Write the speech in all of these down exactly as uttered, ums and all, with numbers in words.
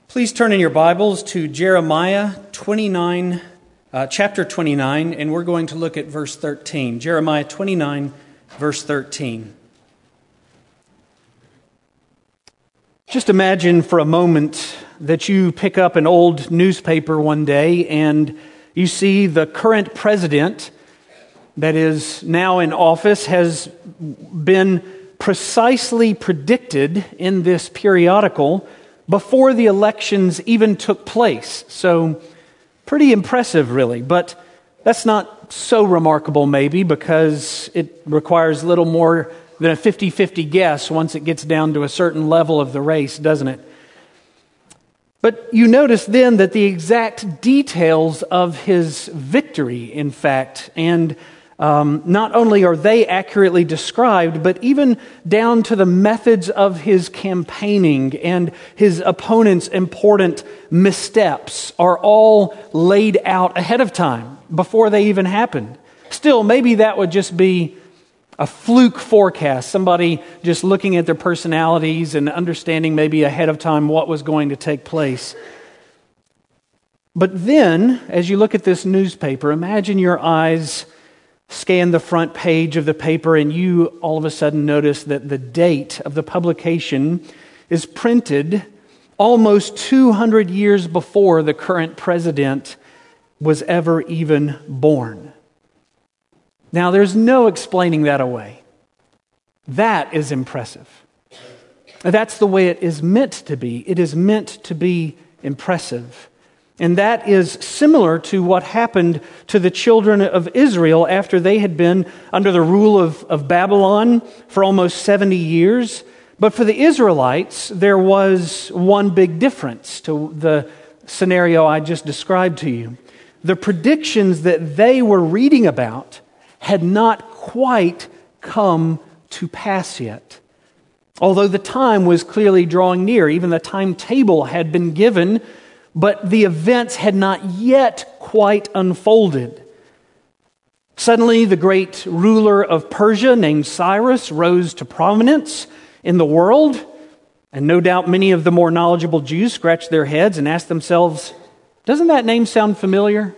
Please turn in your Bibles to Jeremiah twenty-nine, uh, chapter twenty-nine, and we're going to look at verse thirteen. Jeremiah twenty-nine, verse thirteen. Just imagine for a moment that you pick up an old newspaper one day and you see the current president that is now in office has been precisely predicted in this periodical before the elections even took place. So, pretty impressive, really. But that's not so remarkable, maybe, because it requires little more than a fifty-fifty guess once it gets down to a certain level of the race, doesn't it? But you notice then that the exact details of his victory, in fact, and Um, not only are they accurately described, but even down to the methods of his campaigning and his opponent's important missteps are all laid out ahead of time before they even happened. Still, maybe that would just be a fluke forecast, somebody just looking at their personalities and understanding maybe ahead of time what was going to take place. But then, as you look at this newspaper, imagine your eyes scan the front page of the paper and you all of a sudden notice that the date of the publication is printed almost two hundred years before the current president was ever even born. Now, there's no explaining that away. That is impressive. That's the way it is meant to be. It is meant to be impressive. And that is similar to what happened to the children of Israel after they had been under the rule of, of Babylon for almost seventy years. But for the Israelites, there was one big difference to the scenario I just described to you. The predictions that they were reading about had not quite come to pass yet. Although the time was clearly drawing near, even the timetable had been given, but the events had not yet quite unfolded. Suddenly, the great ruler of Persia named Cyrus rose to prominence in the world, and no doubt many of the more knowledgeable Jews scratched their heads and asked themselves, doesn't that name sound familiar?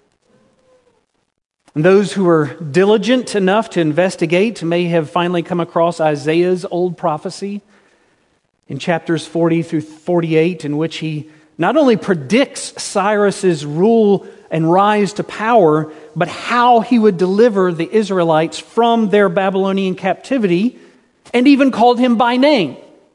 And those who were diligent enough to investigate may have finally come across Isaiah's old prophecy in chapters forty through forty-eight, in which he not only predicts Cyrus's rule and rise to power, but how he would deliver the Israelites from their Babylonian captivity, and even called him by name.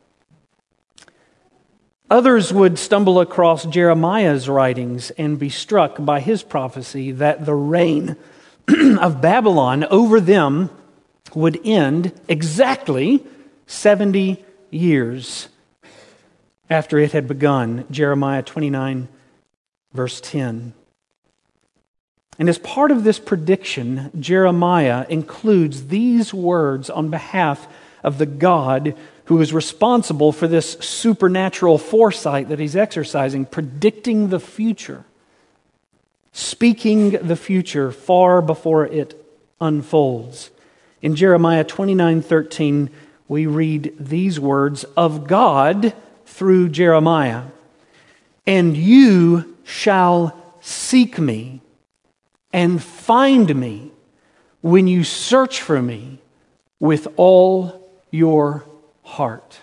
Others would stumble across Jeremiah's writings and be struck by his prophecy that the reign of Babylon over them would end exactly seventy years after it had begun. Jeremiah twenty-nine, verse ten. And as part of this prediction, Jeremiah includes these words on behalf of the God who is responsible for this supernatural foresight that he's exercising, predicting the future, speaking the future far before it unfolds. In Jeremiah twenty-nine thirteen, we read these words of God through Jeremiah, and you shall seek me and find me when you search for me with all your heart.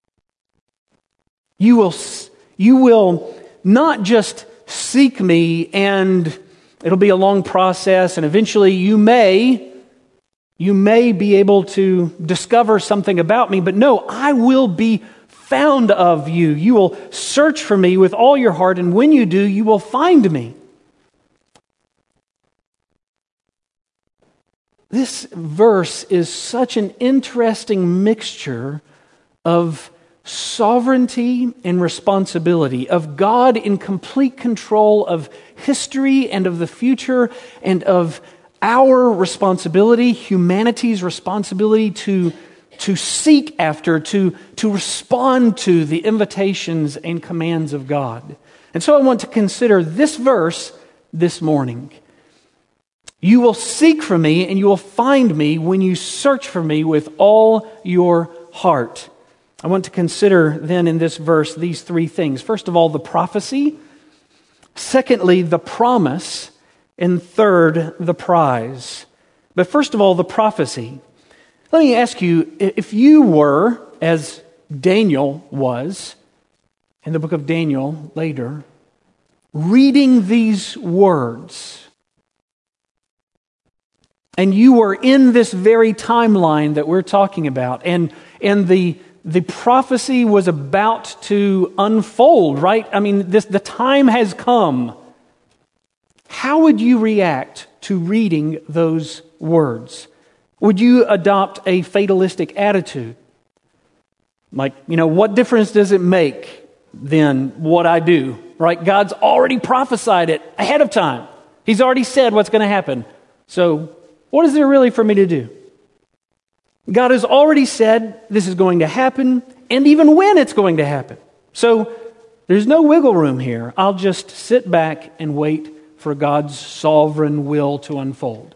You will, you will not just seek me and it'll be a long process and eventually you may, you may be able to discover something about me, but no, I will be found of you. You will search for me with all your heart, and when you do, you will find me. This verse is such an interesting mixture of sovereignty and responsibility, of God in complete control of history and of the future, and of our responsibility, humanity's responsibility to to seek after, to, to respond to the invitations and commands of God. And so I want to consider this verse this morning. You will seek for me and you will find me when you search for me with all your heart. I want to consider then in this verse these three things. First of all, the prophecy. Secondly, the promise. And third, the prize. But first of all, the prophecy. Let me ask you, if you were, as Daniel was, in the book of Daniel later, reading these words, and you were in this very timeline that we're talking about, and, and the, the prophecy was about to unfold, right? I mean, this, the time has come. How would you react to reading those words? Would you adopt a fatalistic attitude? Like, you know, what difference does it make then what I do? Right? God's already prophesied it ahead of time. He's already said what's going to happen. So what is there really for me to do? God has already said this is going to happen, and even when it's going to happen. So there's no wiggle room here. I'll just sit back and wait for God's sovereign will to unfold.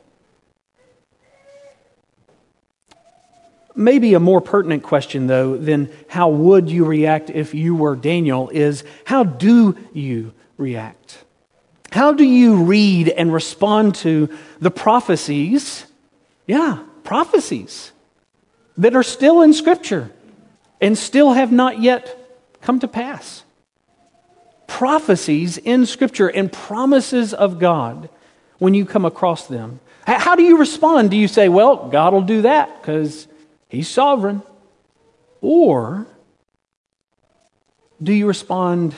Maybe a more pertinent question, though, than how would you react if you were Daniel is, how do you react? How do you read and respond to the prophecies, yeah, prophecies, that are still in Scripture and still have not yet come to pass? Prophecies in Scripture and promises of God when you come across them. How do you respond? Do you say, well, God will do that because He's sovereign? Or do you respond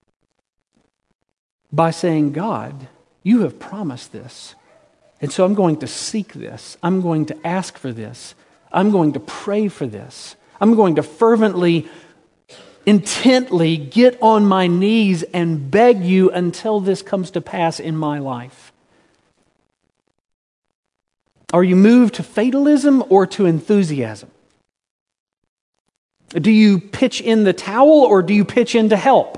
by saying, God, you have promised this, and so I'm going to seek this. I'm going to ask for this. I'm going to pray for this. I'm going to fervently, intently get on my knees and beg you until this comes to pass in my life. Are you moved to fatalism or to enthusiasm? Do you pitch in the towel or do you pitch in to help?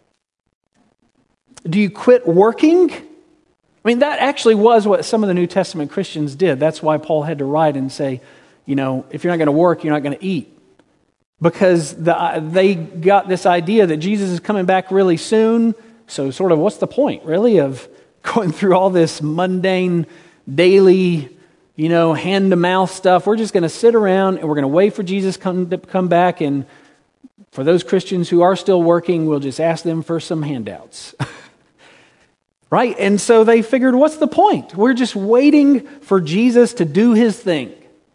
Do you quit working? I mean, that actually was what some of the New Testament Christians did. That's why Paul had to write and say, you know, if you're not going to work, you're not going to eat. Because the, they got this idea that Jesus is coming back really soon. So sort of what's the point, really, of going through all this mundane, daily, you know, hand-to-mouth stuff? We're just going to sit around and we're going to wait for Jesus come, to come back. And for those Christians who are still working, we'll just ask them for some handouts. Right? And so they figured, what's the point? We're just waiting for Jesus to do His thing.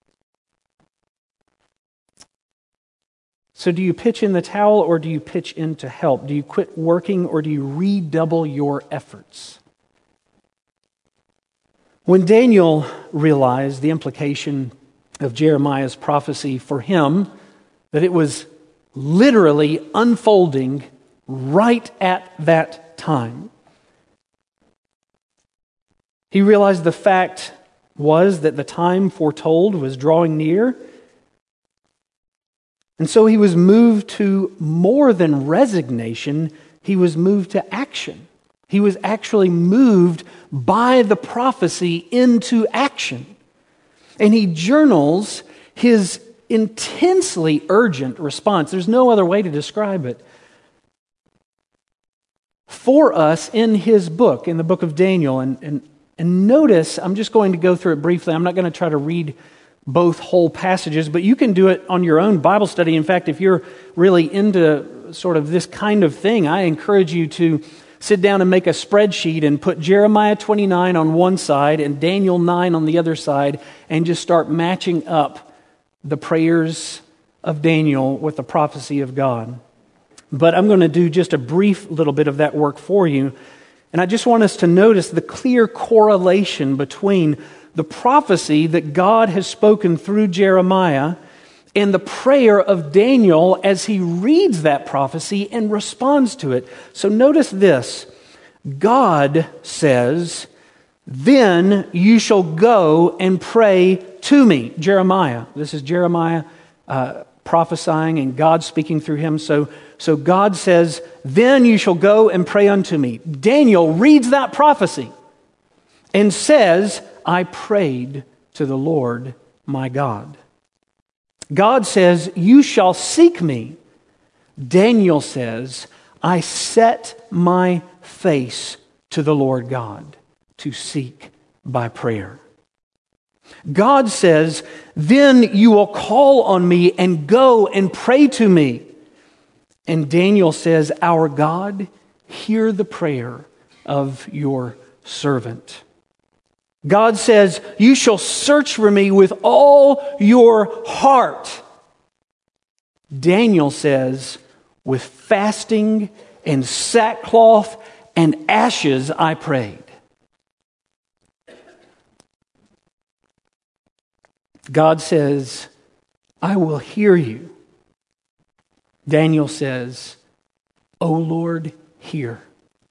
So do you pitch in the towel or do you pitch in to help? Do you quit working or do you redouble your efforts? When Daniel realized the implication of Jeremiah's prophecy for him, that it was literally unfolding right at that time, he realized the fact was that the time foretold was drawing near. And so he was moved to more than resignation, he was moved to action. He was actually moved by the prophecy into action. And he journals his intensely urgent response. There's no other way to describe it. For us in his book, in the book of Daniel. And, and, and notice, I'm just going to go through it briefly. I'm not going to try to read both whole passages, but you can do it on your own Bible study. In fact, if you're really into sort of this kind of thing, I encourage you to sit down and make a spreadsheet and put Jeremiah twenty-nine on one side and Daniel nine on the other side and just start matching up the prayers of Daniel with the prophecy of God. But I'm going to do just a brief little bit of that work for you. And I just want us to notice the clear correlation between the prophecy that God has spoken through Jeremiah and the prayer of Daniel as he reads that prophecy and responds to it. So notice this. God says, "Then you shall go and pray to me." Jeremiah. This is Jeremiah uh, prophesying and God speaking through him. So, so God says, "Then you shall go and pray unto me." Daniel reads that prophecy and says, "I prayed to the Lord my God." God says, you shall seek me. Daniel says, I set my face to the Lord God to seek by prayer. God says, then you will call on me and go and pray to me. And Daniel says, our God, hear the prayer of your servant. God says, you shall search for me with all your heart. Daniel says, with fasting and sackcloth and ashes I prayed. God says, I will hear you. Daniel says, O Lord, hear.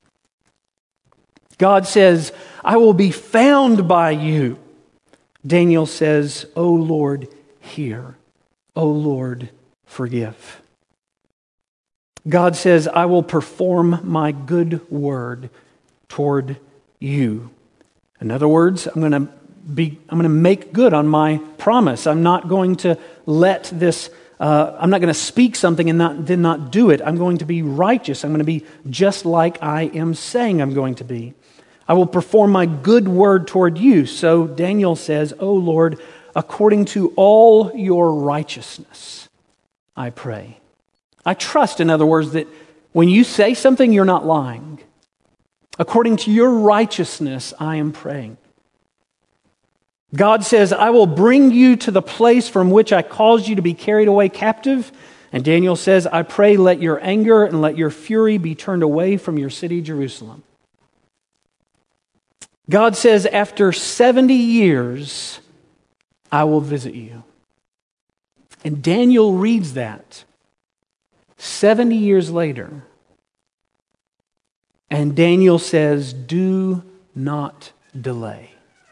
God says, I will be found by you. Daniel says, O Lord, hear. O Lord, forgive. God says, I will perform my good word toward you. In other words, I'm going to be, I'm going to make good on my promise. I'm not going to let this, uh, I'm not going to speak something and not, then not do it. I'm going to be righteous. I'm going to be just like I am saying I'm going to be. I will perform my good word toward you. So Daniel says, O Lord, according to all your righteousness, I pray. I trust, in other words, that when you say something, you're not lying. According to your righteousness, I am praying. God says, I will bring you to the place from which I caused you to be carried away captive. And Daniel says, I pray, let your anger and let your fury be turned away from your city, Jerusalem. God says, after seventy years, I will visit you. And Daniel reads that seventy years later. And Daniel says, do not delay.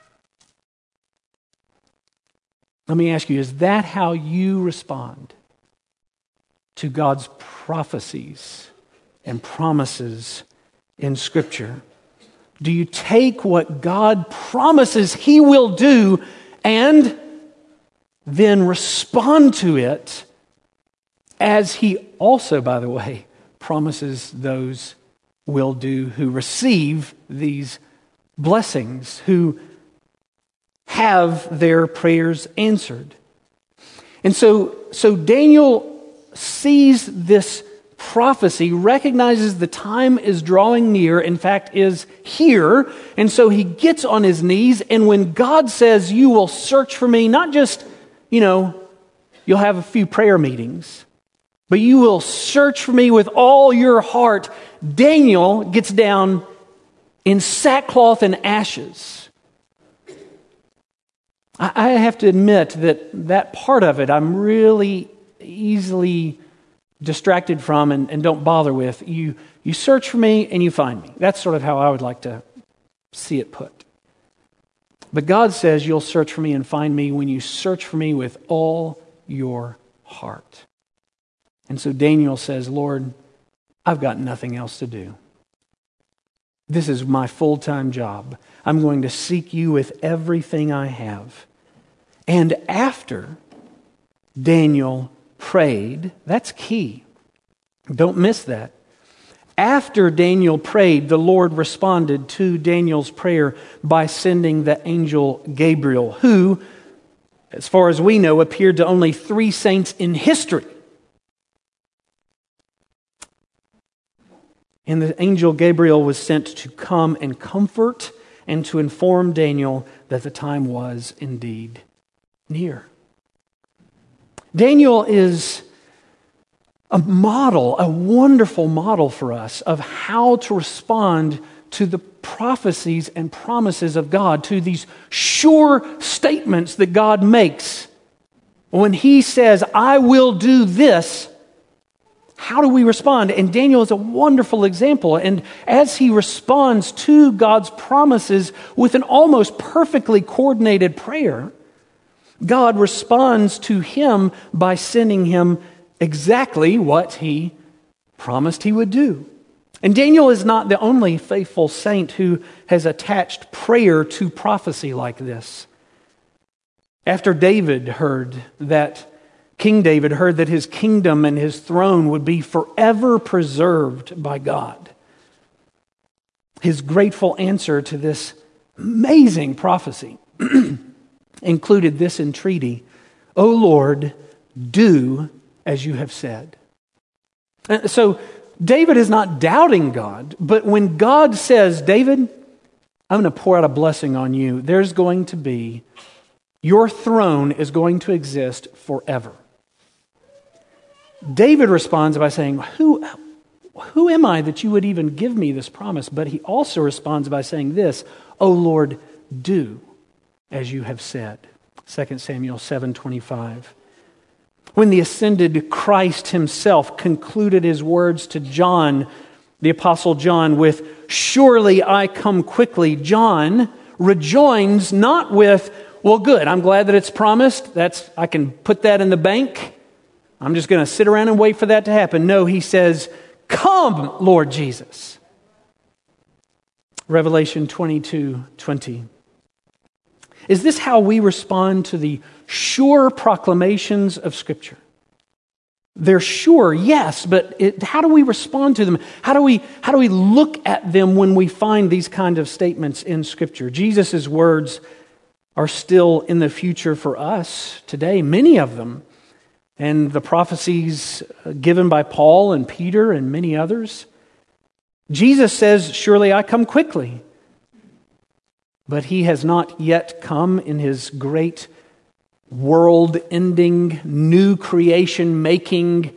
Let me ask you, is that how you respond to God's prophecies and promises in Scripture? Do you take what God promises He will do and then respond to it as He also, by the way, promises those will do who receive these blessings, who have their prayers answered? And so, so Daniel sees this prophecy, recognizes the time is drawing near, in fact is here, and so he gets on his knees, and when God says, you will search for me, not just, you know, you'll have a few prayer meetings, but you will search for me with all your heart, Daniel gets down in sackcloth and ashes. I, I have to admit that that part of it I'm really easily distracted from and, and don't bother with. You you search for me and you find me. That's sort of how I would like to see it put. But God says you'll search for me and find me when you search for me with all your heart. And so Daniel says, Lord, I've got nothing else to do. This is my full-time job. I'm going to seek you with everything I have. And after Daniel prayed, that's key. Don't miss that. After Daniel prayed, the Lord responded to Daniel's prayer by sending the angel Gabriel, who, as far as we know, appeared to only three saints in history. And the angel Gabriel was sent to come and comfort and to inform Daniel that the time was indeed near. Daniel is a model, a wonderful model for us of how to respond to the prophecies and promises of God, to these sure statements that God makes. When He says, I will do this, how do we respond? And Daniel is a wonderful example. And as he responds to God's promises with an almost perfectly coordinated prayer, God responds to him by sending him exactly what he promised he would do. And Daniel is not the only faithful saint who has attached prayer to prophecy like this. After David heard that King David heard that his kingdom and his throne would be forever preserved by God. His grateful answer to this amazing prophecy included this entreaty, "O Lord, do as you have said." So David is not doubting God, but when God says, "David, I'm going to pour out a blessing on you," there's going to be, your throne is going to exist forever. David responds by saying, who, who am I that you would even give me this promise? But he also responds by saying this, "O Lord, do as you have said." Second Samuel seven twenty-five. When the ascended Christ himself concluded his words to John, the Apostle John, with, "Surely I come quickly," John rejoins not with, "Well, good, I'm glad that it's promised. That's I can put that in the bank. I'm just going to sit around and wait for that to happen." No, he says, "Come, Lord Jesus." Revelation twenty-two twenty. Is this how we respond to the sure proclamations of Scripture? They're sure, yes, but it, how do we respond to them? How do we how do we look at them when we find these kind of statements in Scripture? Jesus' words are still in the future for us today, many of them, and the prophecies given by Paul and Peter and many others. Jesus says, "Surely I come quickly." But he has not yet come in his great world-ending, new creation-making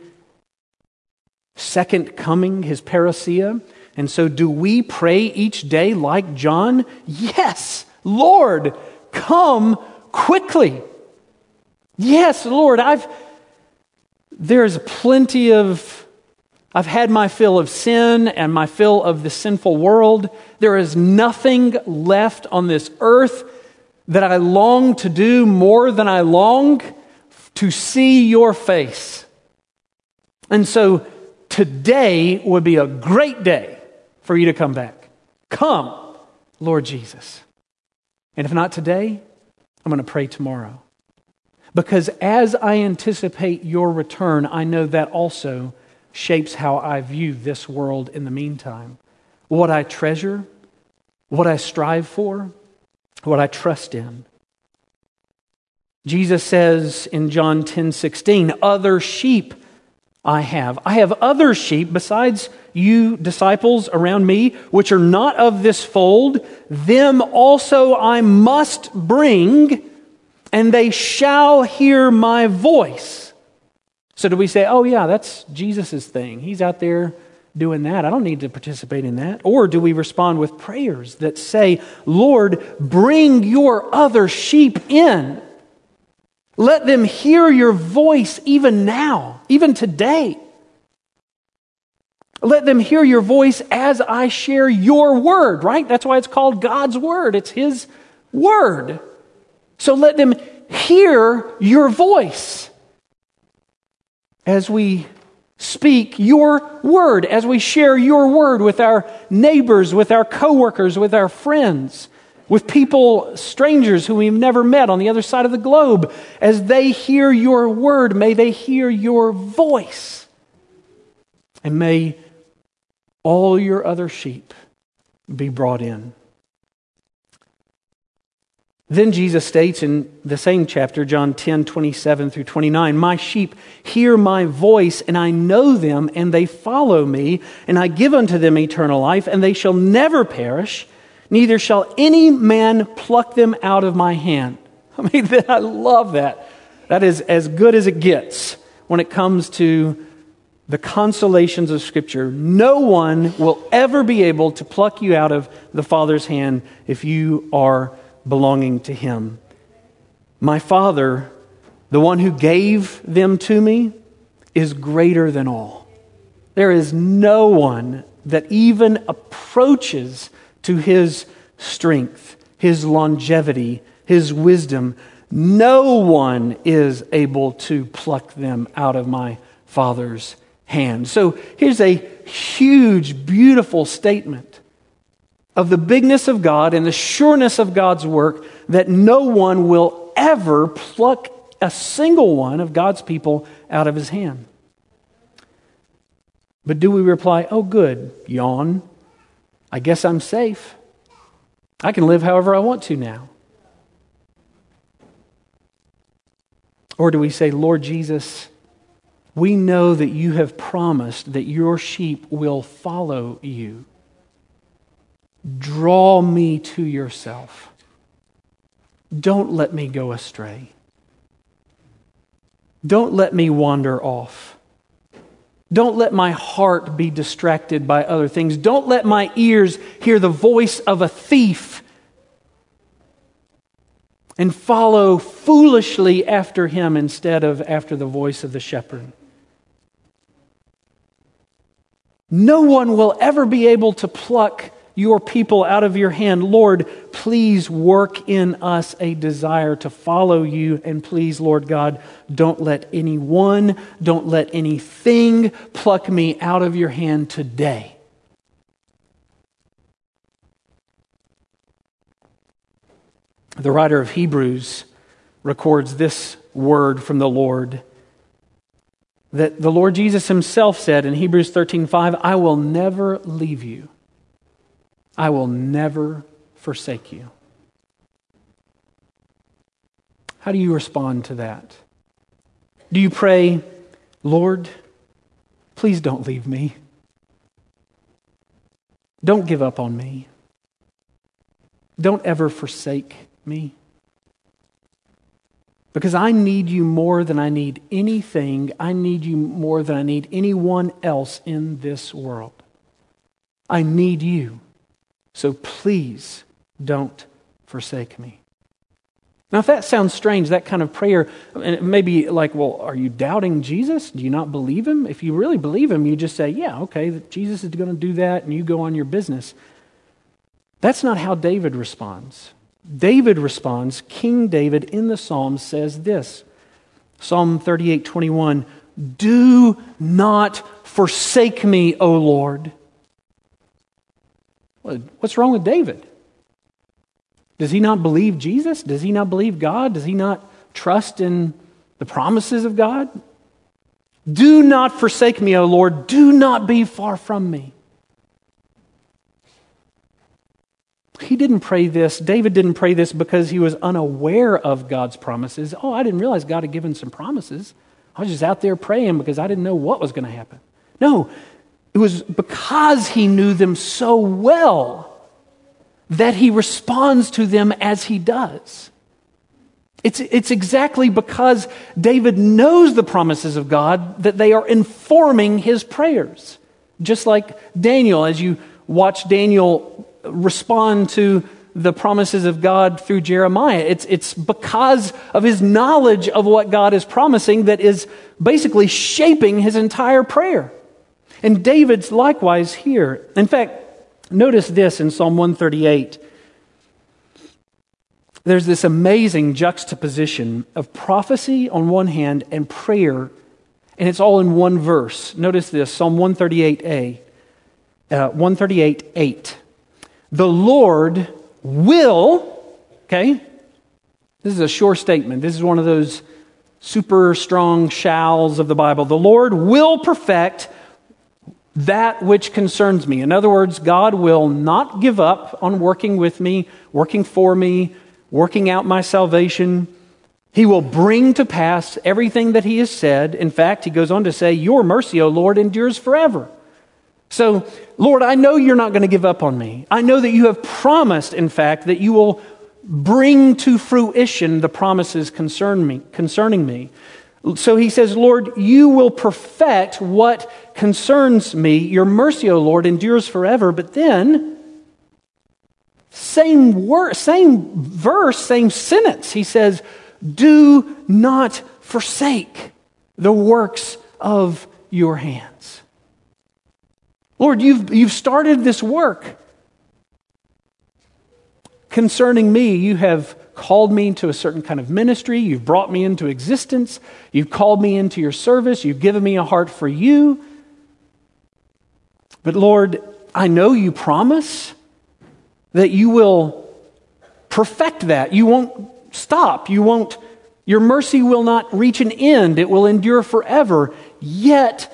second coming, his parousia. And so do we pray each day like John? Yes, Lord, come quickly. Yes, Lord, I've there's plenty of I've had my fill of sin and my fill of the sinful world. There is nothing left on this earth that I long to do more than I long to see your face. And so today would be a great day for you to come back. Come, Lord Jesus. And if not today, I'm going to pray tomorrow. Because as I anticipate your return, I know that also shapes how I view this world in the meantime. What I treasure, what I strive for, what I trust in. Jesus says in John ten sixteen, "Other sheep I have. I have other sheep besides you disciples around me, which are not of this fold. Them also I must bring, and they shall hear my voice." So do we say, "Oh yeah, that's Jesus' thing. He's out there doing that. I don't need to participate in that"? Or do we respond with prayers that say, "Lord, bring your other sheep in. Let them hear your voice even now, even today. Let them hear your voice as I share your word," right? That's why it's called God's word. It's his word. So let them hear your voice as we speak your word, as we share your word with our neighbors, with our coworkers, with our friends, with people, strangers who we've never met on the other side of the globe. As they hear your word, may they hear your voice. And may all your other sheep be brought in. Then Jesus states in the same chapter, John ten twenty-seven through twenty-nine, "My sheep hear my voice, and I know them, and they follow me, and I give unto them eternal life, and they shall never perish, neither shall any man pluck them out of my hand." I mean, I love that. That is as good as it gets when it comes to the consolations of Scripture. No one will ever be able to pluck you out of the Father's hand if you are belonging to him. My Father, the one who gave them to me, is greater than all. There is no one that even approaches to his strength, his longevity, his wisdom. No one is able to pluck them out of my Father's hand. So here's a huge, beautiful statement of the bigness of God and the sureness of God's work, that no one will ever pluck a single one of God's people out of his hand. But do we reply, oh good, yawn, I guess I'm safe. I can live however I want to now. Or do we say, Lord Jesus, we know that you have promised that your sheep will follow you. Draw me to yourself. Don't let me go astray. Don't let me wander off. Don't let my heart be distracted by other things. Don't let my ears hear the voice of a thief and follow foolishly after him instead of after the voice of the shepherd. No one will ever be able to pluck your people out of your hand. Lord, please work in us a desire to follow you. And please, Lord God, don't let anyone, don't let anything pluck me out of your hand today. The writer of Hebrews records this word from the Lord that the Lord Jesus himself said in Hebrews thirteen five, I will never leave you. I will never forsake you. How do you respond to that? Do you pray, Lord, please don't leave me. Don't give up on me. Don't ever forsake me. Because I need you more than I need anything. I need you more than I need anyone else in this world. I need you. So please don't forsake me. Now, if that sounds strange, that kind of prayer, and it may be like, well, are you doubting Jesus? Do you not believe him? If you really believe him, you just say, yeah, okay, Jesus is going to do that, and you go on your business. That's not how David responds. David responds, King David in the Psalms says this, Psalm thirty-eight twenty-one, do not forsake me, O Lord. What's wrong with David? Does he not believe Jesus? Does he not believe God? Does he not trust in the promises of God? Do not forsake me, O Lord. Do not be far from me. He didn't pray this, David didn't pray this because he was unaware of God's promises. Oh, I didn't realize God had given some promises. I was just out there praying because I didn't know what was going to happen. No, it was because he knew them so well that he responds to them as he does. It's, it's exactly because David knows the promises of God that they are informing his prayers. Just like Daniel, as you watch Daniel respond to the promises of God through Jeremiah. It's, it's because of his knowledge of what God is promising that is basically shaping his entire prayer. And David's likewise here. In fact, notice this in Psalm one thirty-eight. There's this amazing juxtaposition of prophecy on one hand and prayer, and it's all in one verse. Notice this, Psalm one thirty-eight a, uh, one thirty-eight eight. The Lord will, okay, this is a sure statement. This is one of those super strong shalls of the Bible. The Lord will perfect that which concerns me. In other words, God will not give up on working with me, working for me, working out my salvation. He will bring to pass everything that he has said. In fact, he goes on to say, your mercy, O Lord, endures forever. So, Lord, I know you're not going to give up on me. I know that you have promised, in fact, that you will bring to fruition the promises concern me, concerning me. So he says, Lord, you will perfect what concerns me. Your mercy, O Lord, endures forever. But then, same word, same verse, same sentence. He says, do not forsake the works of your hands. Lord, you've, you've started this work. Concerning me, you have called me into a certain kind of ministry. You've brought me into existence. You've called me into your service. You've given me a heart for you. But Lord, I know you promise that you will perfect that. You won't stop. You won't, Your mercy will not reach an end. It will endure forever. Yet,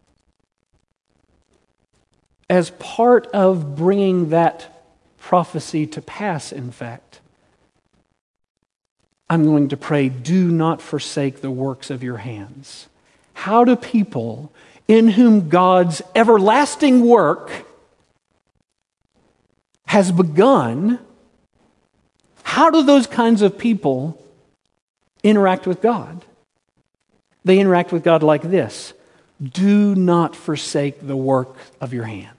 as part of bringing that prophecy to pass, in fact, I'm going to pray, do not forsake the works of your hands. How do people in whom God's everlasting work has begun, how do those kinds of people interact with God? They interact with God like this: do not forsake the work of your hand.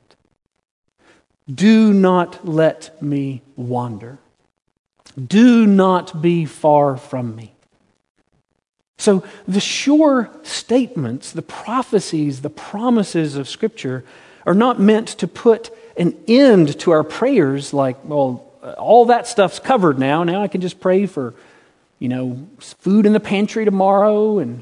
Do not let me wander. Do not be far from me. So the sure statements, the prophecies, the promises of Scripture are not meant to put an end to our prayers like, well, all that stuff's covered now. Now I can just pray for, you know, food in the pantry tomorrow. And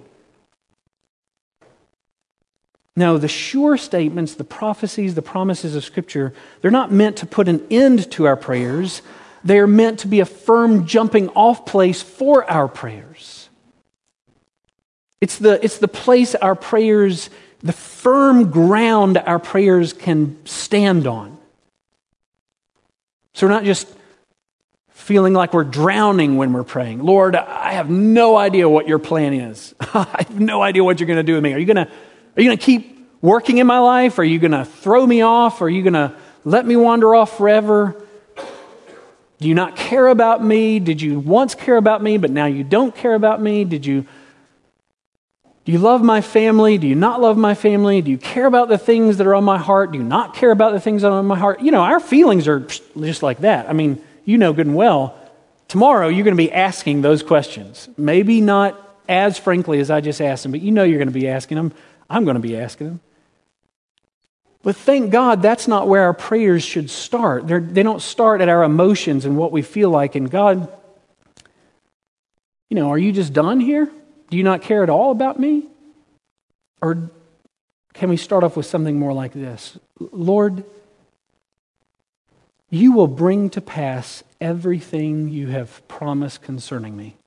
no, the sure statements, the prophecies, the promises of Scripture, they're not meant to put an end to our prayers. They are meant to be a firm jumping off place for our prayers. It's the, it's the place our prayers, the firm ground our prayers can stand on. So we're not just feeling like we're drowning when we're praying. Lord, I have no idea what your plan is. I have no idea what you're going to do with me. Are you going to, are you going to keep working in my life? Are you going to throw me off? Are you going to let me wander off forever? Do you not care about me? Did you once care about me, but now you don't care about me? Did you, do you love my family? Do you not love my family? Do you care about the things that are on my heart? Do you not care about the things that are on my heart? You know, our feelings are just like that. I mean, you know good and well, tomorrow you're going to be asking those questions. Maybe not as frankly as I just asked them, but you know you're going to be asking them. I'm going to be asking them. But thank God that's not where our prayers should start. They're, they don't start at our emotions and what we feel like. And God, you know, are you just done here? Do you not care at all about me? Or can we start off with something more like this? Lord, you will bring to pass everything you have promised concerning me.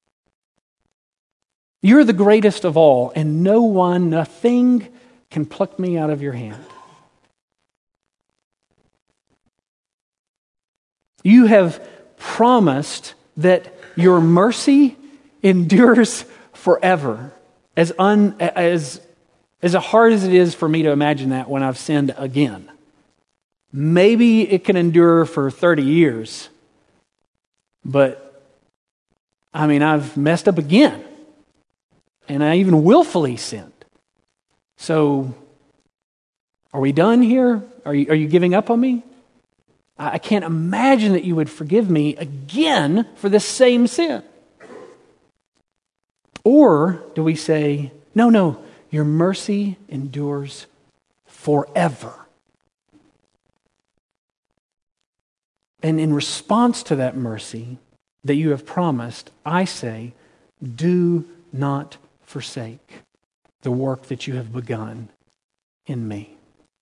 You're the greatest of all, and no one, nothing can pluck me out of your hand. You have promised that your mercy endures forever. As un, as, as hard as it is for me to imagine that when I've sinned again. Maybe it can endure for thirty years. But, I mean, I've messed up again. And I even willfully sinned. So, are we done here? Are you, are you giving up on me? I can't imagine that you would forgive me again for the same sin. Or do we say, no, no, your mercy endures forever. And in response to that mercy that you have promised, I say, do not forsake the work that you have begun in me.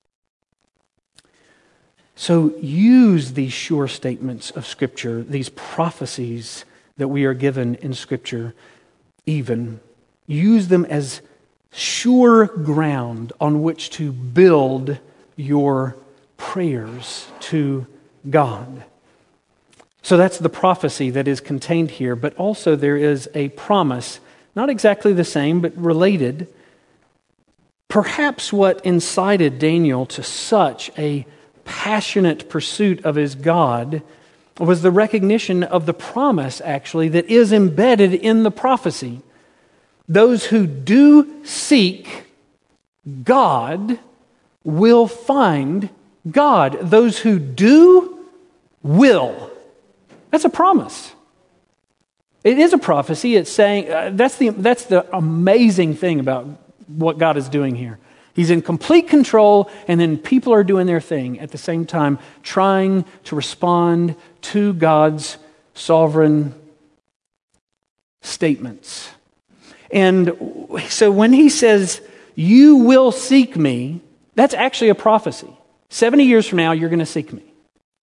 So use these sure statements of Scripture, these prophecies that we are given in Scripture, even. Use them as sure ground on which to build your prayers to God. So that's the prophecy that is contained here, but also there is a promise, not exactly the same, but related. Perhaps what incited Daniel to such a passionate pursuit of his God was the recognition of the promise, actually, that is embedded in the prophecy. Those who do seek God will find God. Those who do will. That's a promise. It is a prophecy. It's saying, uh, that's the that's the amazing thing about what God is doing here. He's in complete control, and then people are doing their thing at the same time, trying to respond to God's sovereign statements. And so when he says, you will seek me, that's actually a prophecy. seventy years from now, you're going to seek me.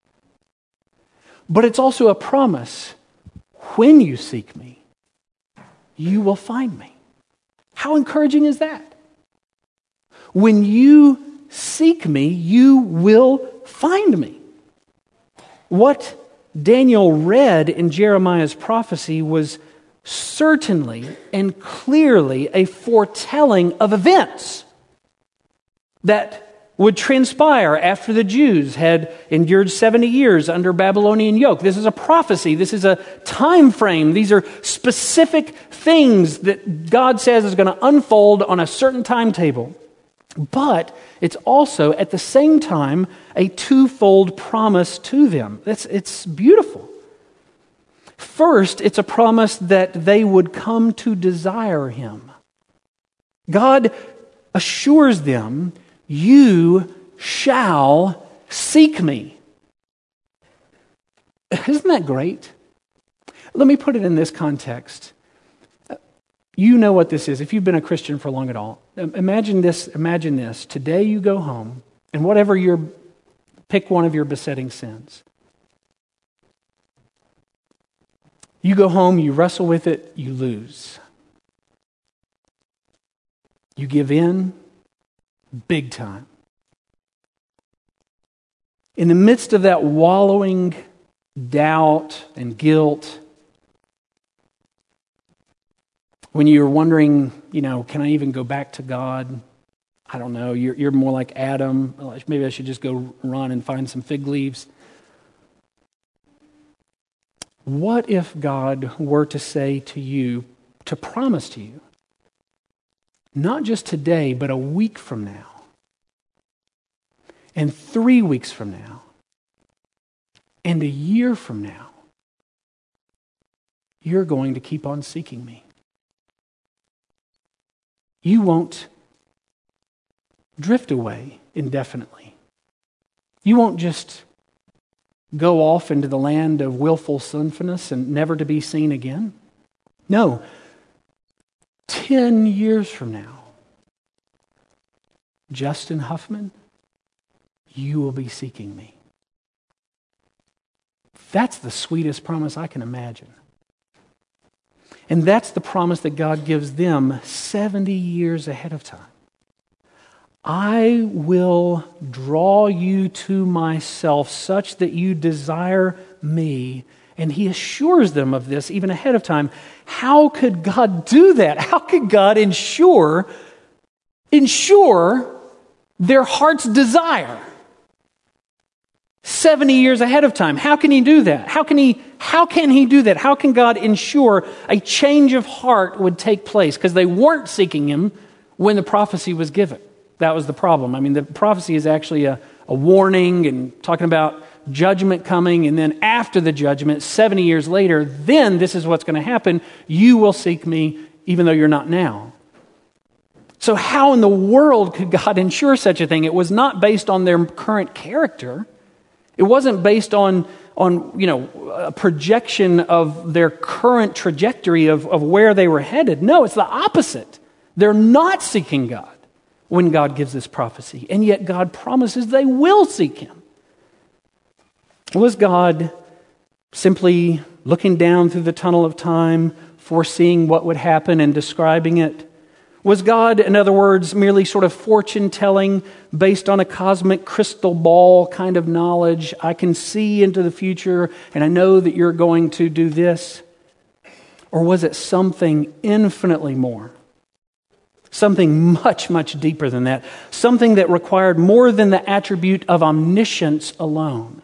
But it's also a promise. When you seek me, you will find me. How encouraging is that? When you seek me, you will find me. What Daniel read in Jeremiah's prophecy was certainly and clearly a foretelling of events that would transpire after the Jews had endured seventy years under Babylonian yoke. This is a prophecy. This is a time frame. These are specific things that God says is going to unfold on a certain timetable. But it's also, at the same time, a twofold promise to them. It's, it's beautiful. First, it's a promise that they would come to desire him. God assures them, you shall seek me. Isn't that great? Let me put it in this context. You know what this is. If you've been a Christian for long at all, imagine this. Imagine this. Today you go home, and whatever your, pick one of your besetting sins. You go home, you wrestle with it, you lose. You give in, big time. In the midst of that wallowing doubt and guilt, when you're wondering, you know, can I even go back to God? I don't know. You're, you're more like Adam. Maybe I should just go run and find some fig leaves. What if God were to say to you, to promise to you, not just today, but a week from now, and three weeks from now, and a year from now, you're going to keep on seeking me. You won't drift away indefinitely. You won't just go off into the land of willful sinfulness and never to be seen again. No. Ten years from now, Justin Huffman, you will be seeking me. That's the sweetest promise I can imagine. And that's the promise that God gives them seventy years ahead of time. I will draw you to myself such that you desire me. And he assures them of this even ahead of time. How could God do that? How could God ensure, ensure their heart's desire seventy years ahead of time? How can he do that? How can he, how can he do that? How can God ensure a change of heart would take place? Because they weren't seeking him when the prophecy was given. That was the problem. I mean, the prophecy is actually a, a warning and talking about judgment coming, and then after the judgment, seventy years later, then this is what's going to happen. You will seek me even though you're not now. So how in the world could God ensure such a thing? It was not based on their current character. It wasn't based on, on you know, a projection of their current trajectory of, of where they were headed. No, it's the opposite. They're not seeking God when God gives this prophecy. And yet God promises they will seek him. Was God simply looking down through the tunnel of time, foreseeing what would happen and describing it? Was God, in other words, merely sort of fortune-telling based on a cosmic crystal ball kind of knowledge? I can see into the future and I know that you're going to do this. Or was it something infinitely more? Something much, much deeper than that. Something that required more than the attribute of omniscience alone.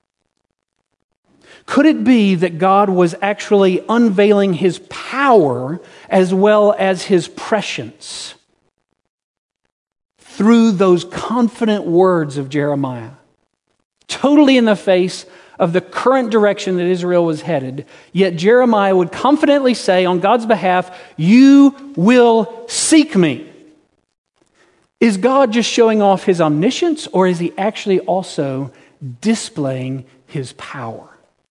Could it be that God was actually unveiling his power as well as his prescience through those confident words of Jeremiah? Totally in the face of the current direction that Israel was headed, yet Jeremiah would confidently say on God's behalf, you will seek me. Is God just showing off his omniscience, or is he actually also displaying his power?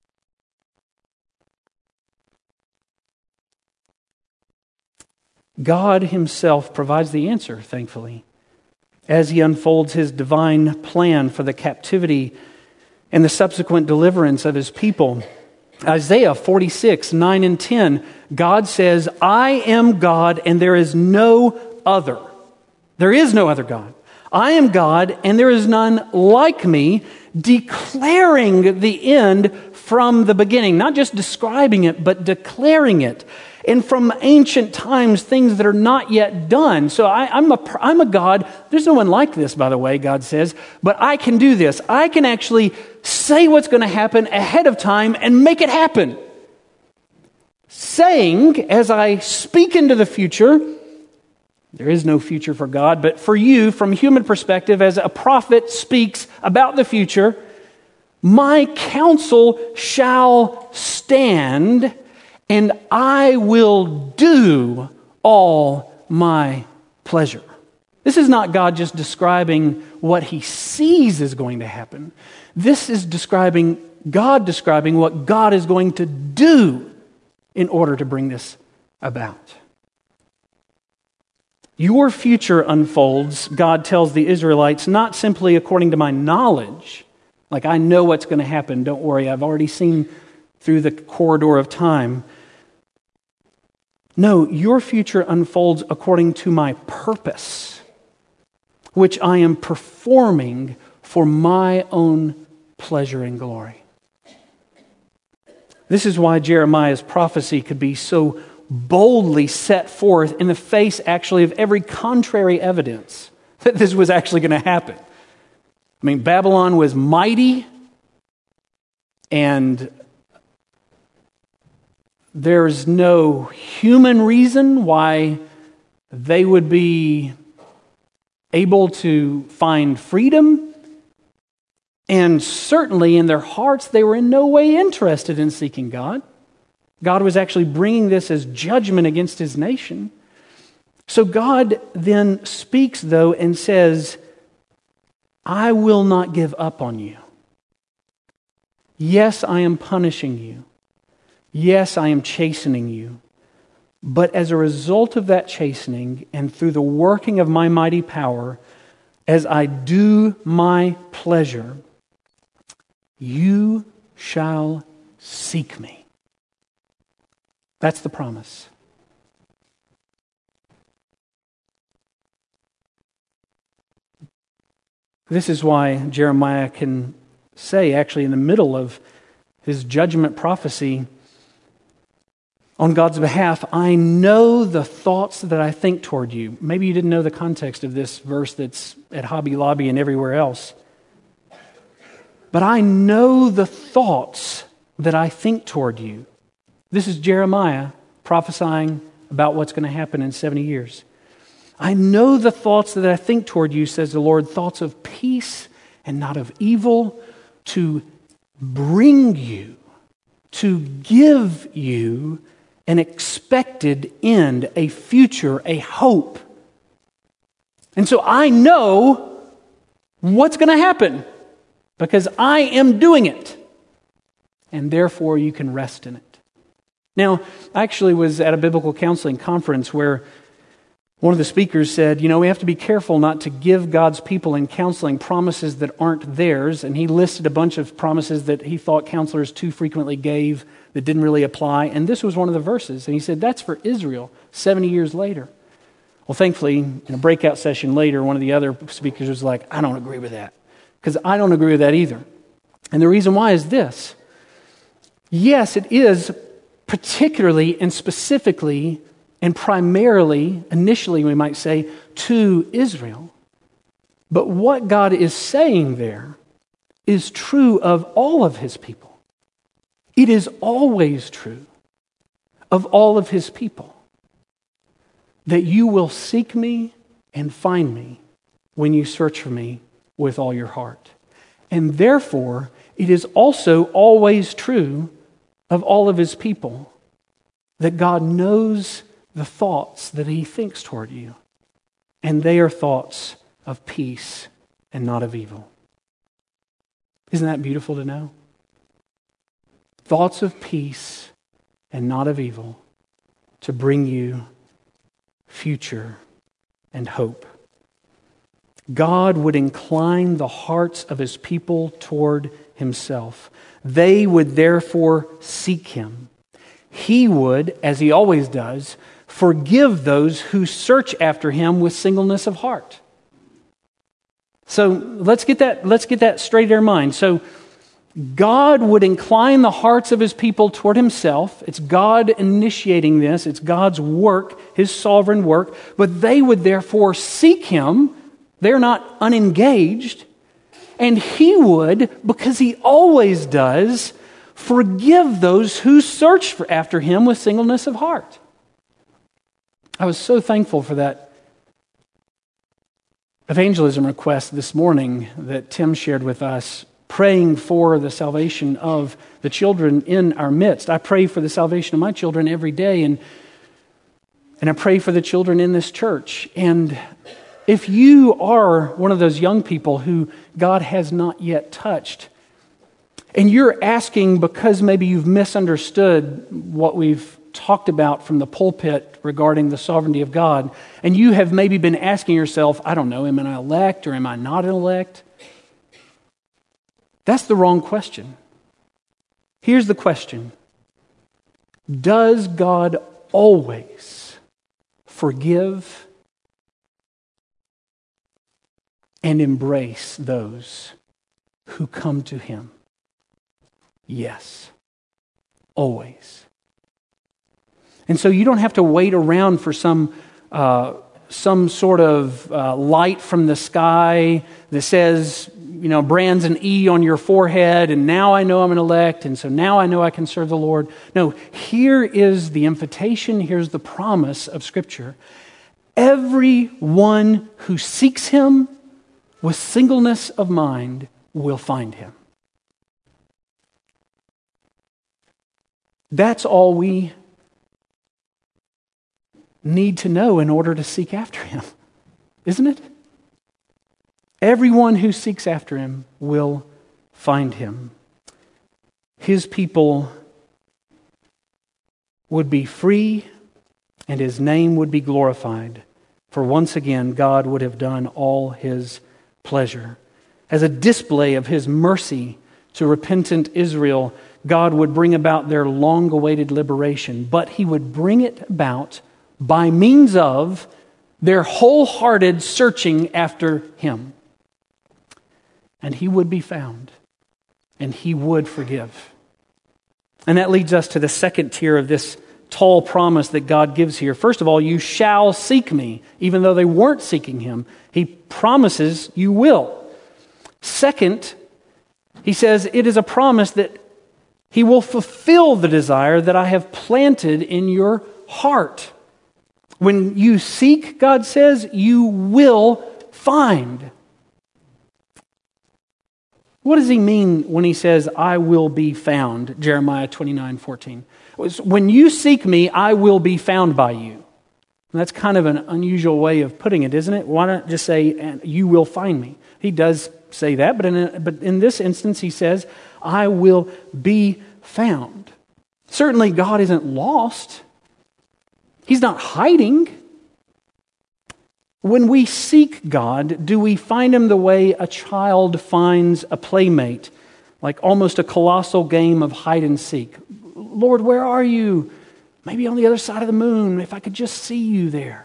God himself provides the answer, thankfully, as he unfolds his divine plan for the captivity and the subsequent deliverance of his people. Isaiah forty-six, nine and ten, God says, I am God and there is no other. There is no other God. I am God and there is none like me, declaring the end from the beginning. Not just describing it, but declaring it. And from ancient times, things that are not yet done. So I, I'm, a, I'm a God. There's no one like this, by the way, God says. But I can do this. I can actually say what's going to happen ahead of time and make it happen. Saying, as I speak into the future, there is no future for God, but for you, from human perspective, as a prophet speaks about the future, my counsel shall stand, and I will do all my pleasure. This is not God just describing what he sees is going to happen. This is describing God describing what God is going to do in order to bring this about. Your future unfolds, God tells the Israelites, not simply according to my knowledge, like I know what's going to happen, don't worry, I've already seen through the corridor of time. No, your future unfolds according to my purpose, which I am performing for my own pleasure and glory. This is why Jeremiah's prophecy could be so boldly set forth in the face, actually, of every contrary evidence that this was actually going to happen. I mean, Babylon was mighty, and there's no human reason why they would be able to find freedom. And certainly in their hearts, they were in no way interested in seeking God. God was actually bringing this as judgment against his nation. So God then speaks, though, and says, I will not give up on you. Yes, I am punishing you. Yes, I am chastening you. But as a result of that chastening and through the working of my mighty power, as I do my pleasure, you shall seek me. That's the promise. This is why Jeremiah can say, actually in the middle of his judgment prophecy, on God's behalf, I know the thoughts that I think toward you. Maybe you didn't know the context of this verse that's at Hobby Lobby and everywhere else. But I know the thoughts that I think toward you. This is Jeremiah prophesying about what's going to happen in seventy years. I know the thoughts that I think toward you, says the Lord, thoughts of peace and not of evil, to bring you, to give you an expected end, a future, a hope. And so I know what's going to happen because I am doing it. And therefore you can rest in it. Now, I actually was at a biblical counseling conference where one of the speakers said, you know, we have to be careful not to give God's people in counseling promises that aren't theirs. And he listed a bunch of promises that he thought counselors too frequently gave that didn't really apply. And this was one of the verses. And he said, that's for Israel seventy years later. Well, thankfully, in a breakout session later, one of the other speakers was like, I don't agree with that. Because I don't agree with that either. And the reason why is this. Yes, it is particularly and specifically and primarily, initially we might say, to Israel. But what God is saying there is true of all of his people. It is always true of all of his people that you will seek me and find me when you search for me with all your heart. And therefore, it is also always true of all of his people that God knows the thoughts that he thinks toward you. And they are thoughts of peace and not of evil. Isn't that beautiful to know? Thoughts of peace and not of evil to bring you future and hope. God would incline the hearts of his people toward himself. They would therefore seek him. He would, as he always does, forgive those who search after him with singleness of heart. So let's get that, let's get that straight in our mind. So God would incline the hearts of his people toward himself. It's God initiating this. It's God's work, his sovereign work. But they would therefore seek him. They're not unengaged. And he would, because he always does, forgive those who search for, after him with singleness of heart. I was so thankful for that evangelism request this morning that Tim shared with us, praying for the salvation of the children in our midst. I pray for the salvation of my children every day, and, and I pray for the children in this church. And if you are one of those young people who God has not yet touched, and you're asking because maybe you've misunderstood what we've talked about from the pulpit regarding the sovereignty of God, and you have maybe been asking yourself, I don't know, am I elect or am I not an elect? That's the wrong question. Here's the question. Does God always forgive and embrace those who come to him? Yes. Always. And so you don't have to wait around for some uh, some sort of uh, light from the sky that says, you know, brands an E on your forehead, and now I know I'm an elect, and so now I know I can serve the Lord. No, here is the invitation, here's the promise of Scripture. Everyone who seeks him with singleness of mind will find him. That's all we need to know in order to seek after him, isn't it? Everyone who seeks after him will find him. His people would be free and his name would be glorified. For once again, God would have done all his pleasure. As a display of his mercy to repentant Israel, God would bring about their long-awaited liberation, but he would bring it about by means of their wholehearted searching after him. And he would be found, and he would forgive. And that leads us to the second tier of this tall promise that God gives here. First of all, you shall seek me. Even though they weren't seeking him, he promises you will. Second, he says it is a promise that he will fulfill the desire that I have planted in your heart. When you seek, God says, you will find. What does he mean when he says, I will be found? Jeremiah twenty-nine fourteen. When you seek me, I will be found by you. And that's kind of an unusual way of putting it, isn't it? Why not just say, you will find me? He does say that, but in, a, but in this instance, he says, I will be found. Certainly, God isn't lost. He's not hiding. When we seek God, do we find him the way a child finds a playmate, like almost a colossal game of hide and seek? Lord, where are you? Maybe on the other side of the moon, if I could just see you there.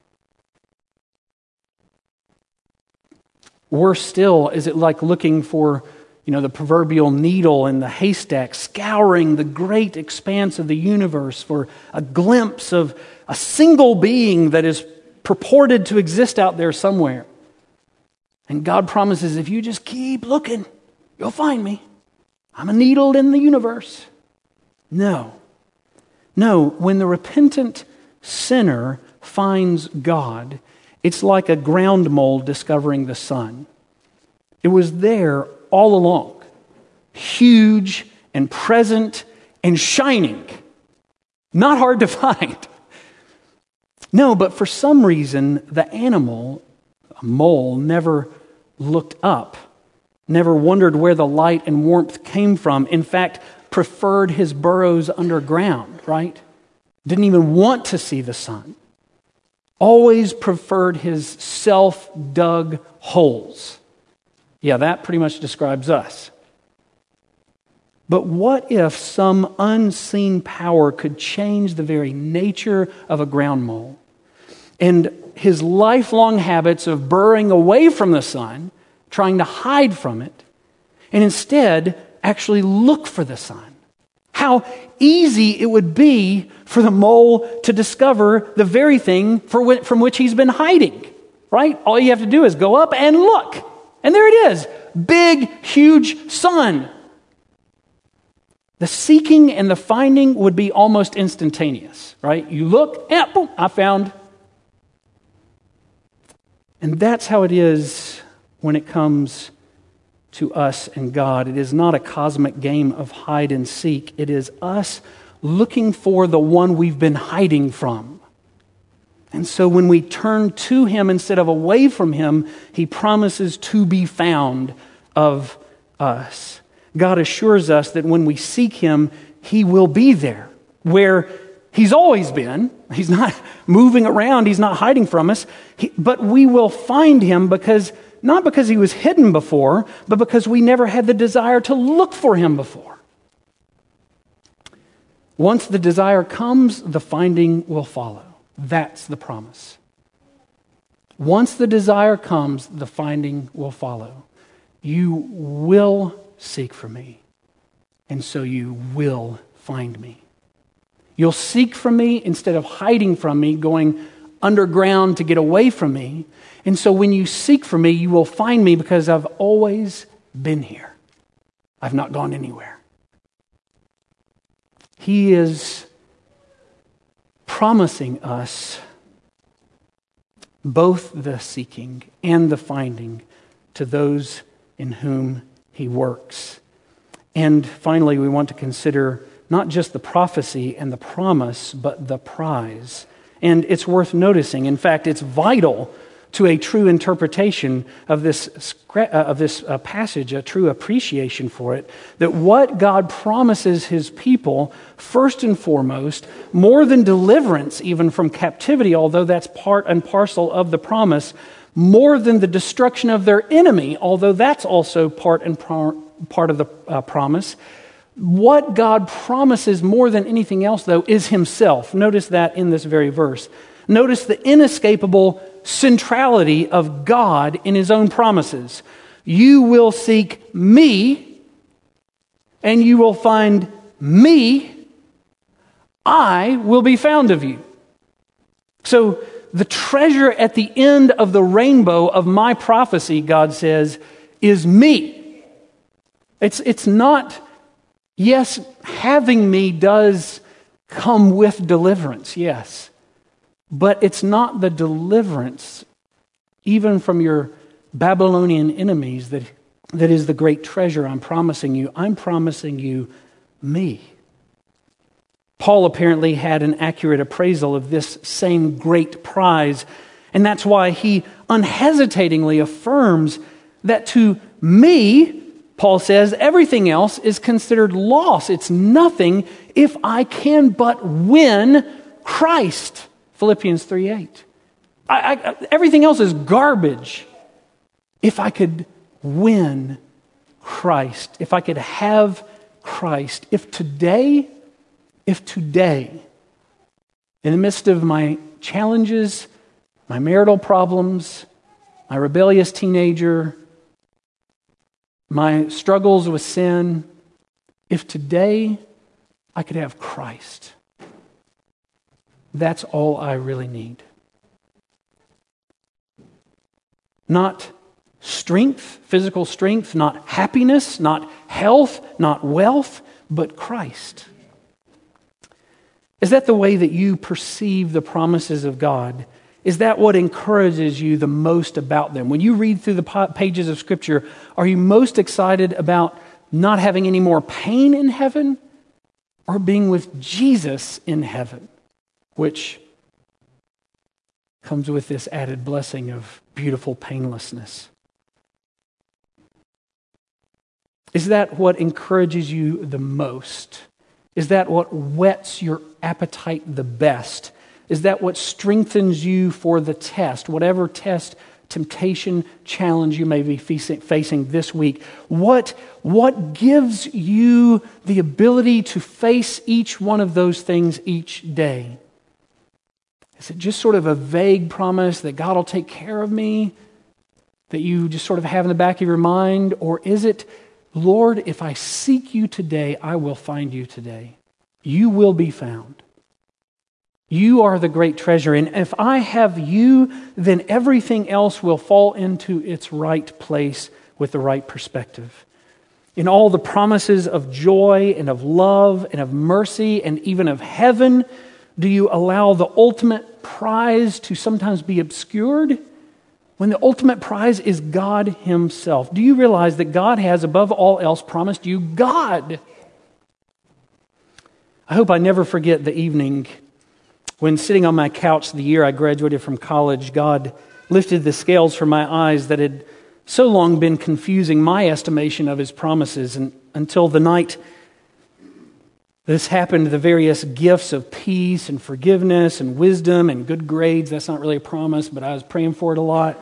Worse still, is it like looking for, you know, the proverbial needle in the haystack, scouring the great expanse of the universe for a glimpse of a single being that is purported to exist out there somewhere. And God promises, if you just keep looking, you'll find me. I'm a needle in the universe. No. No, when the repentant sinner finds God, it's like a ground mole discovering the sun. It was there all along, huge and present and shining. Not hard to find. No, but for some reason, the animal, a mole, never looked up, never wondered where the light and warmth came from. In fact, preferred his burrows underground, right? Didn't even want to see the sun. always preferred his self-dug holes. Yeah, that pretty much describes us. But what if some unseen power could change the very nature of a ground mole? And his lifelong habits of burrowing away from the sun, trying to hide from it, and instead actually look for the sun. How easy it would be for the mole to discover the very thing for wh- from which he's been hiding, right? All you have to do is go up and look. And there it is. Big, huge sun. The seeking and the finding would be almost instantaneous, right? You look, and boom, I found. And that's how it is when it comes to us and God. It is not a cosmic game of hide and seek. It is us looking for the one we've been hiding from. And so when we turn to him instead of away from him, he promises to be found of us. God assures us that when we seek him, he will be there, where he's always been. He's not moving around. He's not hiding from us. He, but we will find him because, not because he was hidden before, but because we never had the desire to look for him before. Once the desire comes, the finding will follow. That's the promise. Once the desire comes, the finding will follow. You will seek for me, and so you will find me. You'll seek for me instead of hiding from me, going underground to get away from me. And so when you seek for me, you will find me because I've always been here. I've not gone anywhere. He is promising us both the seeking and the finding to those in whom he works. And finally, we want to consider not just the prophecy and the promise, but the prize. And it's worth noticing. In fact, it's vital to a true interpretation of this, uh, of this uh, passage, a true appreciation for it, that what God promises his people, first and foremost, more than deliverance even from captivity, although that's part and parcel of the promise, more than the destruction of their enemy, although that's also part and pro- part of the uh, promise. What God promises more than anything else, though, is himself. Notice that in this very verse. Notice the inescapable centrality of God in his own promises. You will seek me, and you will find me. I will be found of you. So the treasure at the end of the rainbow of my prophecy, God says, is me. It's, it's not... Yes, having me does come with deliverance, yes. But it's not the deliverance, even from your Babylonian enemies, that, that is the great treasure I'm promising you. I'm promising you me. Paul apparently had an accurate appraisal of this same great prize, and that's why he unhesitatingly affirms that to me, Paul says, everything else is considered loss. It's nothing if I can but win Christ. Philippians three eight. I, I, everything else is garbage if I could win Christ. If I could have Christ. If today, if today, in the midst of my challenges, my marital problems, my rebellious teenager, my struggles with sin, if today I could have Christ, that's all I really need. Not strength, physical strength, not happiness, not health, not wealth, but Christ. Is that the way that you perceive the promises of God? Is that what encourages you the most about them? When you read through the pages of Scripture, are you most excited about not having any more pain in heaven or being with Jesus in heaven, which comes with this added blessing of beautiful painlessness? Is that what encourages you the most? Is that what whets your appetite the best? Is that what strengthens you for the test, whatever test, temptation, challenge you may be facing this week? What, what gives you the ability to face each one of those things each day? Is it just sort of a vague promise that God will take care of me, that you just sort of have in the back of your mind? Or is it, Lord, if I seek you today, I will find you today. You will be found. You are the great treasure. And if I have you, then everything else will fall into its right place with the right perspective. In all the promises of joy and of love and of mercy and even of heaven, do you allow the ultimate prize to sometimes be obscured when the ultimate prize is God Himself? Do you realize that God has, above all else, promised you God? I hope I never forget the evening when, sitting on my couch the year I graduated from college, God lifted the scales from my eyes that had so long been confusing my estimation of His promises, and until the night this happened, the various gifts of peace and forgiveness and wisdom and good grades, that's not really a promise, but I was praying for it a lot.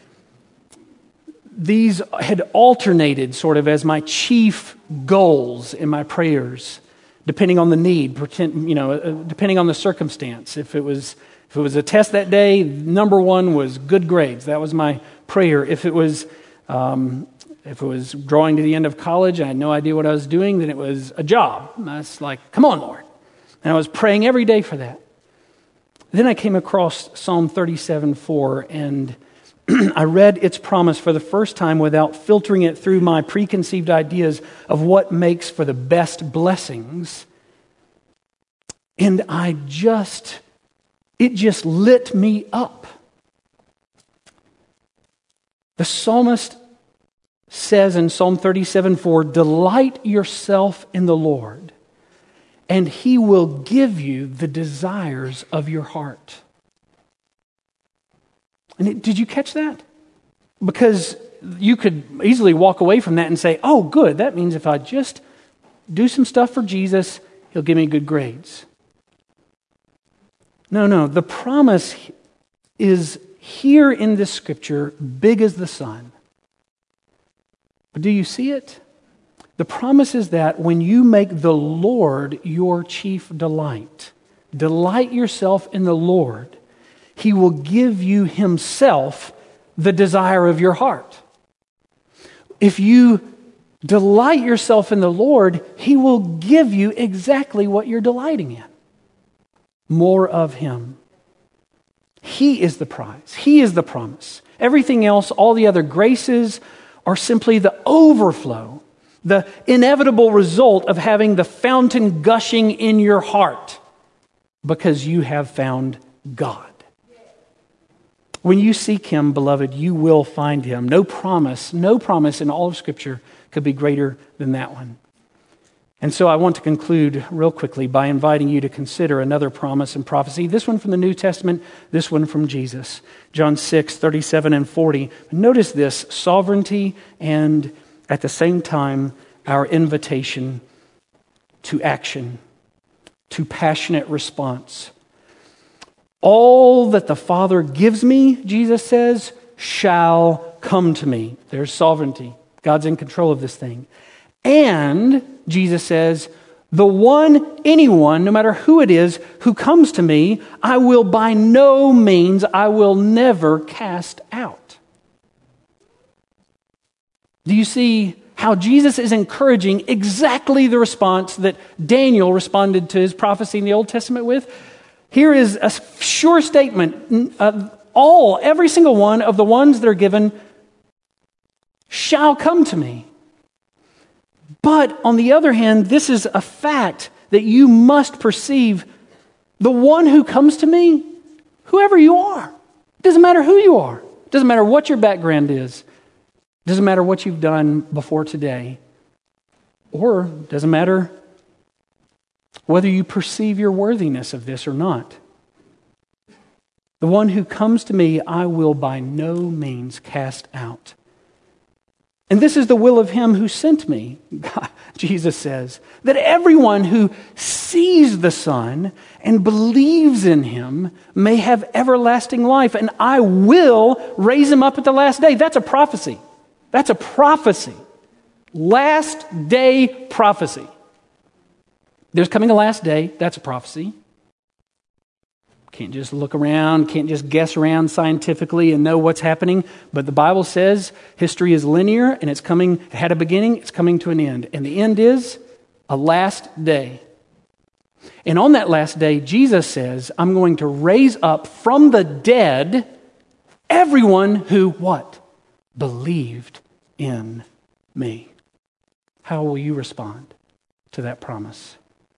These had alternated sort of as my chief goals in my prayers, depending on the need, pretend, you know, depending on the circumstance. If it was if it was a test that day, number one was good grades. That was my prayer. If it was um, if it was drawing to the end of college, I had no idea what I was doing, then it was a job. That's like, come on, Lord. And I was praying every day for that. Then I came across Psalm thirty-seven four, and I read its promise for the first time without filtering it through my preconceived ideas of what makes for the best blessings. And I just, it just lit me up. The psalmist says in Psalm thirty-seven four, delight yourself in the Lord, and He will give you the desires of your heart. And it, did you catch that? Because you could easily walk away from that and say, oh, good, that means if I just do some stuff for Jesus, He'll give me good grades. No, no, the promise is here in this scripture, big as the sun. But do you see it? The promise is that when you make the Lord your chief delight, delight yourself in the Lord, He will give you Himself the desire of your heart. If you delight yourself in the Lord, He will give you exactly what you're delighting in. More of Him. He is the prize. He is the promise. Everything else, all the other graces, are simply the overflow, the inevitable result of having the fountain gushing in your heart because you have found God. When you seek Him, beloved, you will find Him. No promise, no promise in all of Scripture could be greater than that one. And so I want to conclude real quickly by inviting you to consider another promise and prophecy. This one from the New Testament, this one from Jesus. John six, thirty-seven and forty. Notice this, sovereignty and at the same time our invitation to action, to passionate response. All that the Father gives me, Jesus says, shall come to me. There's sovereignty. God's in control of this thing. And, Jesus says, the one, anyone, no matter who it is, who comes to me, I will by no means, I will never cast out. Do you see how Jesus is encouraging exactly the response that Daniel responded to his prophecy in the Old Testament with? Here is a sure statement. Uh, all, every single one of the ones that are given shall come to me. But on the other hand, this is a fact that you must perceive. The one who comes to me, whoever you are, doesn't matter who you are, doesn't matter what your background is, doesn't matter what you've done before today, or doesn't matter whether you perceive your worthiness of this or not. The one who comes to me, I will by no means cast out. And this is the will of him who sent me, God, Jesus says, that everyone who sees the Son and believes in him may have everlasting life, and I will raise him up at the last day. That's a prophecy. That's a prophecy. Last day prophecy. There's coming a last day. That's a prophecy. Can't just look around, can't just guess around scientifically and know what's happening. But the Bible says history is linear and it's coming, it had a beginning, it's coming to an end. And the end is a last day. And on that last day, Jesus says, I'm going to raise up from the dead everyone who, what? Believed in me. How will you respond to that promise?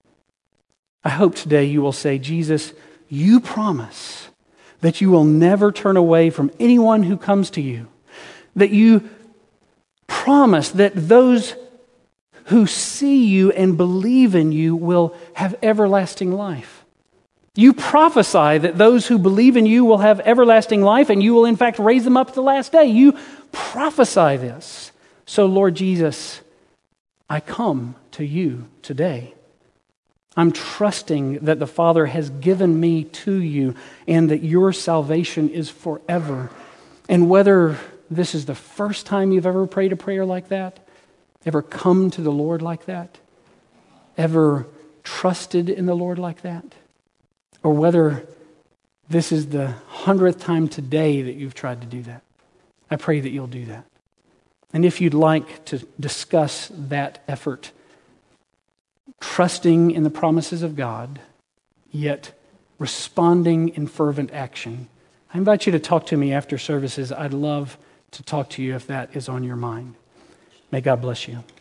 I hope today you will say, Jesus, you promise that you will never turn away from anyone who comes to you. That you promise that those who see you and believe in you will have everlasting life. You prophesy that those who believe in you will have everlasting life and you will in fact raise them up at the last day. You prophesy this. So Lord Jesus, I come to you today. I'm trusting that the Father has given me to you and that your salvation is forever. And whether this is the first time you've ever prayed a prayer like that, ever come to the Lord like that, ever trusted in the Lord like that, or whether this is the hundredth time today that you've tried to do that, I pray that you'll do that. And if you'd like to discuss that effort, trusting in the promises of God, yet responding in fervent action, I invite you to talk to me after services. I'd love to talk to you if that is on your mind. May God bless you.